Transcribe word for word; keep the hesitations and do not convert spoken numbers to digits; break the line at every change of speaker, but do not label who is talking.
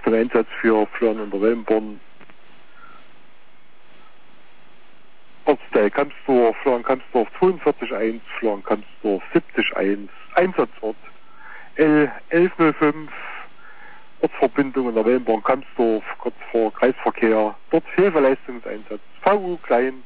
zum Einsatz für Flöhren und der Wellenborn. Ortsteil Kamsdorf, Flöhren Kamsdorf zweiundvierzig eins, Flöhren Kamsdorf siebzig eins, Einsatzort L elf null fünf, Ortsverbindung in der Wellenborn Kamsdorf, kurz vor Kreisverkehr, dort Hilfeleistungseinsatz V U klein